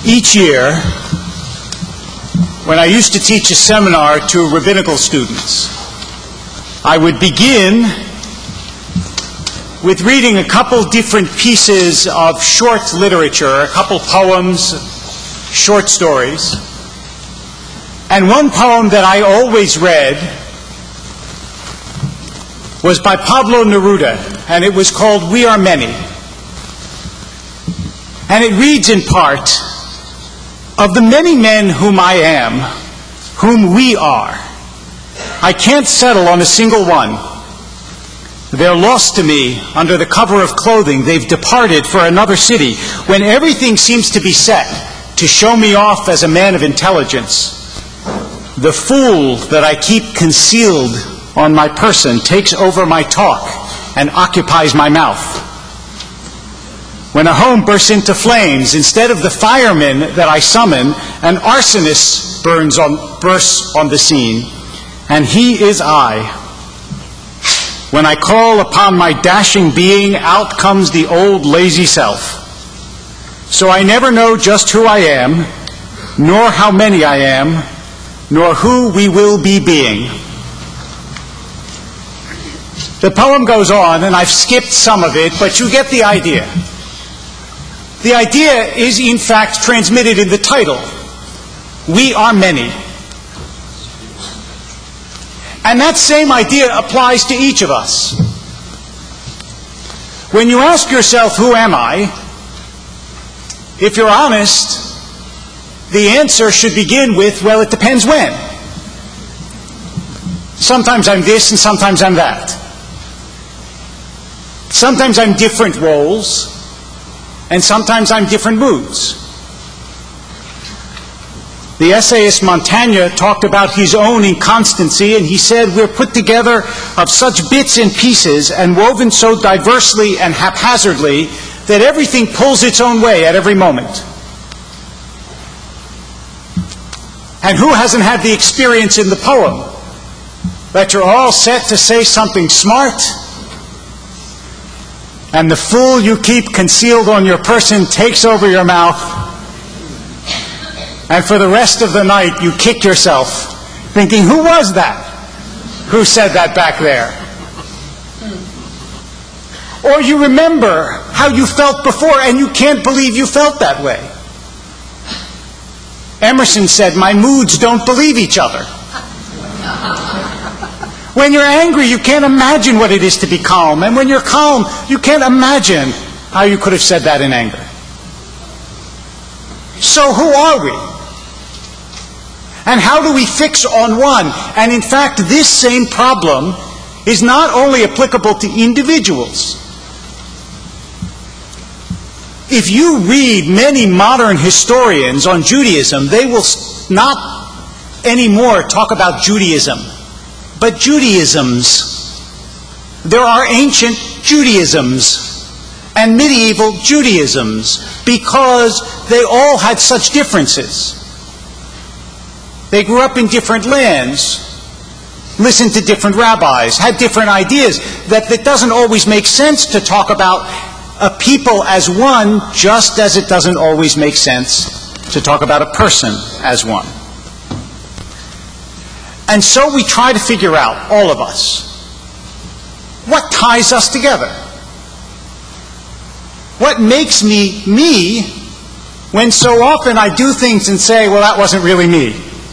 Each year, when I used to teach a seminar to rabbinical students, I would begin with reading a couple different pieces of short literature, a couple poems, short stories. And one poem that I always read was by Pablo Neruda, and it was called We Are Many. And it reads in part, "Of the many men whom I am, whom we are, I can't settle on a single one. They're lost to me under the cover of clothing. They've departed for another city when everything seems to be set to show me off as a man of intelligence. The fool that I keep concealed on my person takes over my talk and occupies my mouth. When a home bursts into flames, instead of the firemen that I summon, an arsonist bursts on the scene, and he is I. When I call upon my dashing being, out comes the old lazy self. So I never know just who I am, nor how many I am, nor who we will be being." The poem goes on, and I've skipped some of it, but you get the idea. The idea is, in fact, transmitted in the title. We are many. And that same idea applies to each of us. When you ask yourself, who am I? If you're honest, the answer should begin with, well, it depends when. Sometimes I'm this and sometimes I'm that. Sometimes I'm different roles, and sometimes I'm different moods. The essayist Montaigne talked about his own inconstancy, and he said, "We're put together of such bits and pieces and woven so diversely and haphazardly that everything pulls its own way at every moment." And who hasn't had the experience in the poem that you're all set to say something smart, and the fool you keep concealed on your person takes over your mouth, and for the rest of the night you kick yourself thinking, who was that? Who said that back there? Or you remember how you felt before and you can't believe you felt that way. Emerson said, "My moods don't believe each other." When you're angry, you can't imagine what it is to be calm. And when you're calm, you can't imagine how you could have said that in anger. So who are we? And how do we fix on one? And in fact, this same problem is not only applicable to individuals. If you read many modern historians on Judaism, they will not anymore talk about Judaism, but Judaisms. There are ancient Judaisms and medieval Judaisms because they all had such differences. They grew up in different lands, listened to different rabbis, had different ideas, that it doesn't always make sense to talk about a people as one, just as it doesn't always make sense to talk about a person as one. And so we try to figure out, all of us, what ties us together? What makes me me when so often I do things and say, well, that wasn't really me?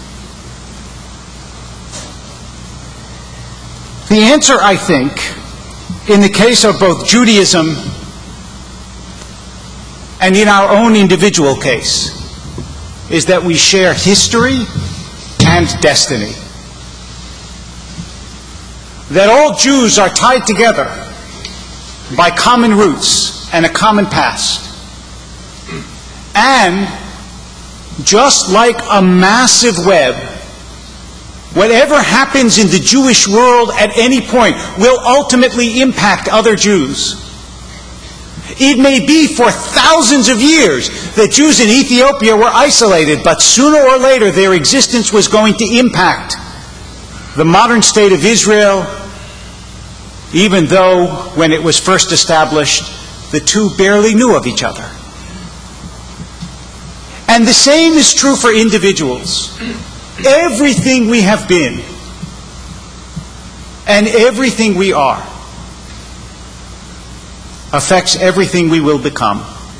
The answer, I think, in the case of both Judaism and in our own individual case, is that we share history and destiny. That all Jews are tied together by common roots and a common past. And just like a massive web, whatever happens in the Jewish world at any point will ultimately impact other Jews. It may be for thousands of years that Jews in Ethiopia were isolated, but sooner or later their existence was going to impact the modern state of Israel, even though when it was first established, the two barely knew of each other. And the same is true for individuals. Everything we have been and everything we are affects everything we will become.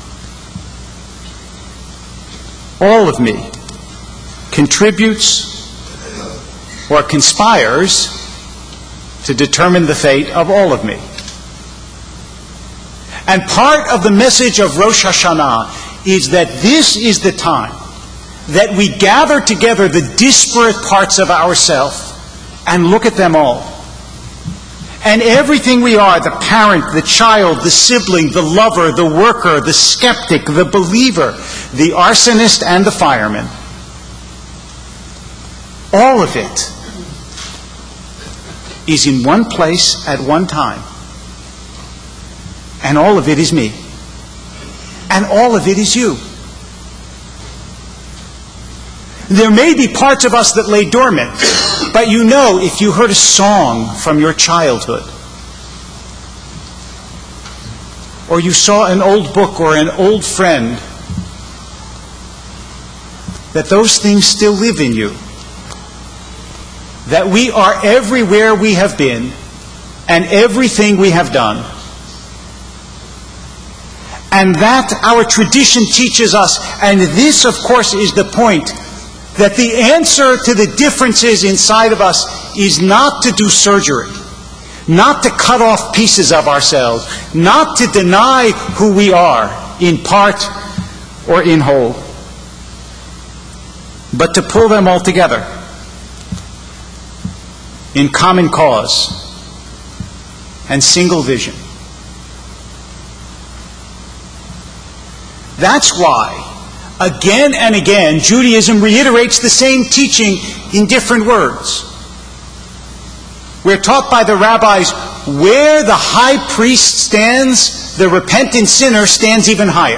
All of me contributes or conspires to determine the fate of all of me. And part of the message of Rosh Hashanah is that this is the time that we gather together the disparate parts of ourselves and look at them all. And everything we are, the parent, the child, the sibling, the lover, the worker, the skeptic, the believer, the arsonist, and the fireman, all of it is in one place at one time. And all of it is me. And all of it is you. There may be parts of us that lay dormant, but you know, if you heard a song from your childhood, or you saw an old book or an old friend, that those things still live in you. That we are everywhere we have been and everything we have done. And that our tradition teaches us, and this, of course, is the point, that the answer to the differences inside of us is not to do surgery, not to cut off pieces of ourselves, not to deny who we are in part or in whole, but to pull them all together in common cause and single vision. That's why, again and again, Judaism reiterates the same teaching in different words. We're taught by the rabbis, where the high priest stands, the repentant sinner stands even higher.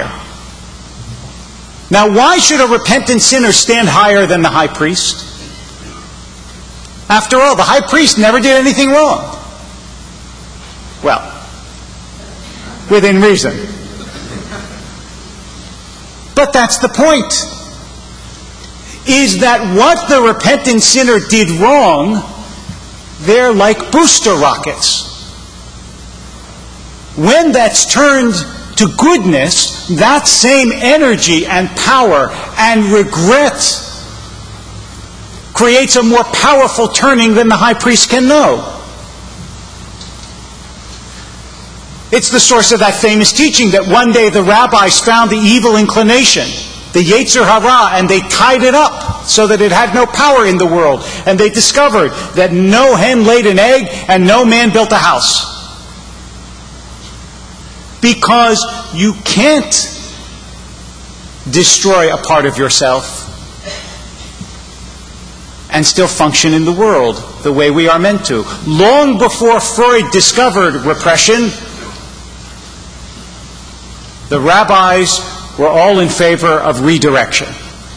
Now, why should a repentant sinner stand higher than the high priest? After all, the high priest never did anything wrong. Well, within reason. But that's the point, is that what the repentant sinner did wrong, they're like booster rockets. When that's turned to goodness, that same energy and power and regret creates a more powerful turning than the high priest can know. It's the source of that famous teaching that one day the rabbis found the evil inclination, the Yetzer Hara, and they tied it up so that it had no power in the world. And they discovered that no hen laid an egg and no man built a house. Because you can't destroy a part of yourself and still function in the world the way we are meant to. Long before Freud discovered repression, the rabbis were all in favor of redirection.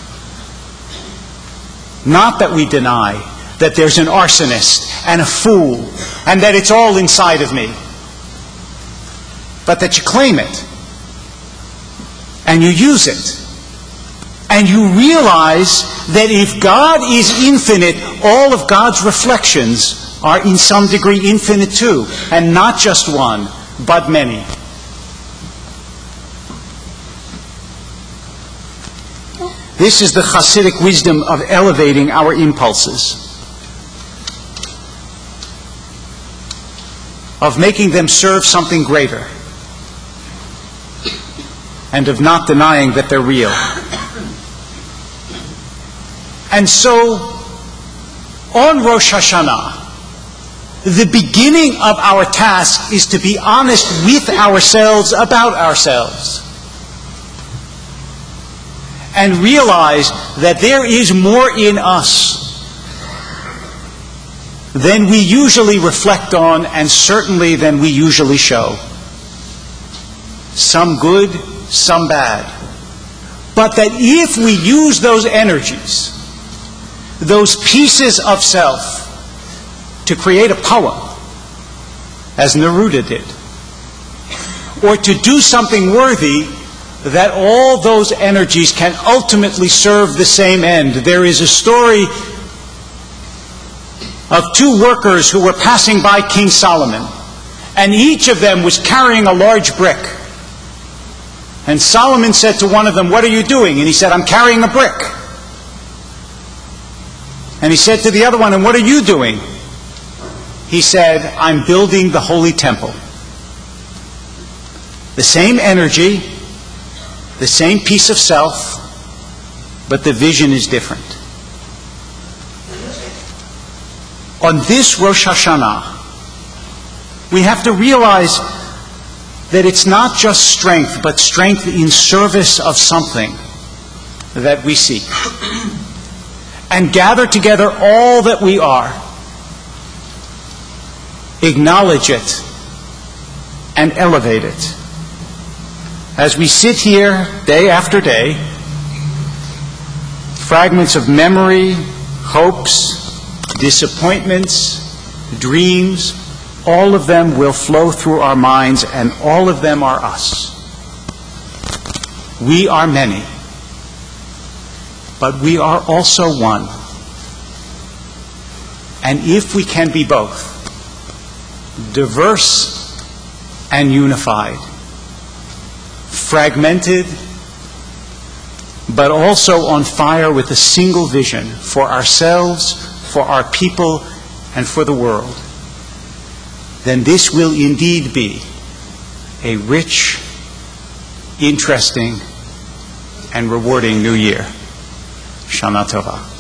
Not that we deny that there's an arsonist and a fool and that it's all inside of me, but that you claim it and you use it and you realize that if God is infinite, all of God's reflections are in some degree infinite too, and not just one, but many. This is the Hasidic wisdom of elevating our impulses, of making them serve something greater, and of not denying that they're real. And so, on Rosh Hashanah, the beginning of our task is to be honest with ourselves about ourselves, and realize that there is more in us than we usually reflect on, and certainly than we usually show. Some good, some bad. But that if we use those energies, those pieces of self, to create a poem, as Neruda did, or to do something worthy, that all those energies can ultimately serve the same end. There is a story of two workers who were passing by King Solomon, and each of them was carrying a large brick. And Solomon said to one of them, "What are you doing?" And he said, "I'm carrying a brick." And he said to the other one, "And what are you doing?" He said, "I'm building the holy temple." The same energy, the same piece of self, but the vision is different. On this Rosh Hashanah, we have to realize that it's not just strength, but strength in service of something that we seek. And gather together all that we are, acknowledge it, and elevate it. As we sit here day after day, fragments of memory, hopes, disappointments, dreams, all of them will flow through our minds, and all of them are us. We are many, but we are also one. And if we can be both, diverse and unified, fragmented, but also on fire with a single vision for ourselves, for our people, and for the world, then this will indeed be a rich, interesting, and rewarding new year. Shana Tova.